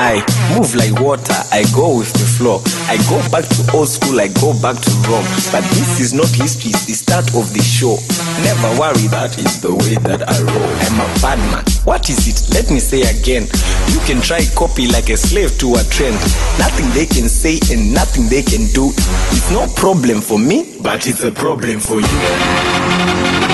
I move like water, I go with the flow. I go back to old school, I go back to Rome. But this is not history, it's the start of the show. Never worry, that is the way that I roll. I'm a bad man. What is it? Let me say again. You can try copy like a slave to a trend. Nothing they can say and nothing they can do. It's no problem for me, but it's a problem for you.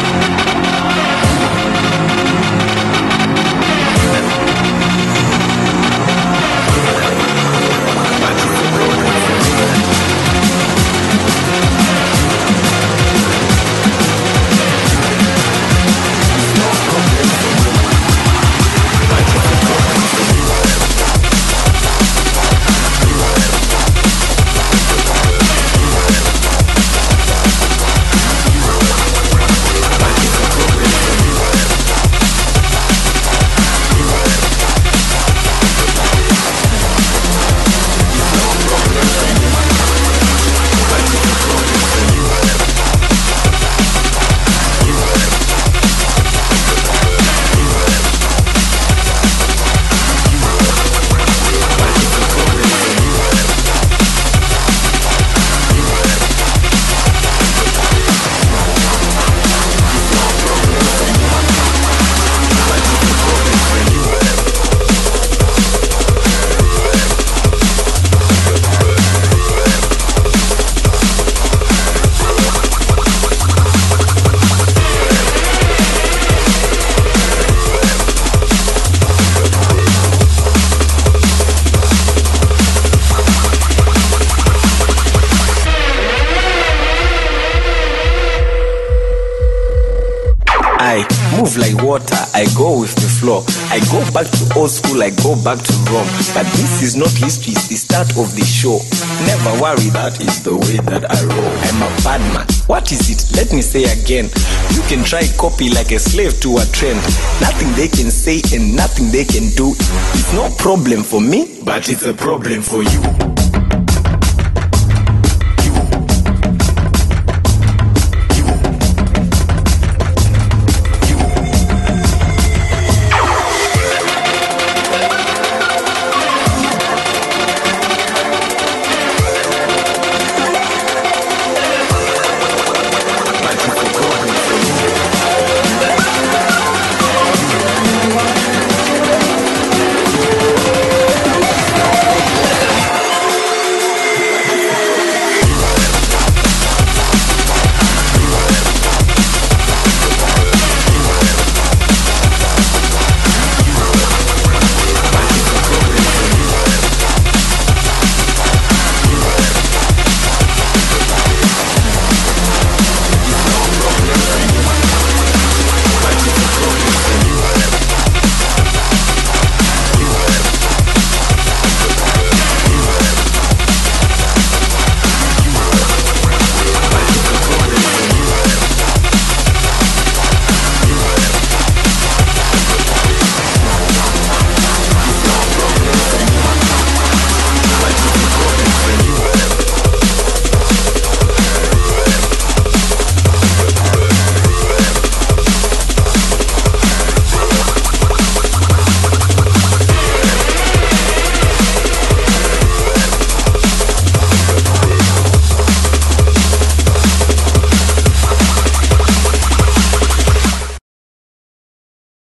I move like water, I go with the flow. I go back to old school, I go back to Rome. But this is not history, it's the start of the show. Never worry, that is the way that I roll. I'm a bad man. What is it? Let me say again. You can try copy like a slave to a trend. Nothing they can say and nothing they can do. It's no problem for me, but it's a problem for you.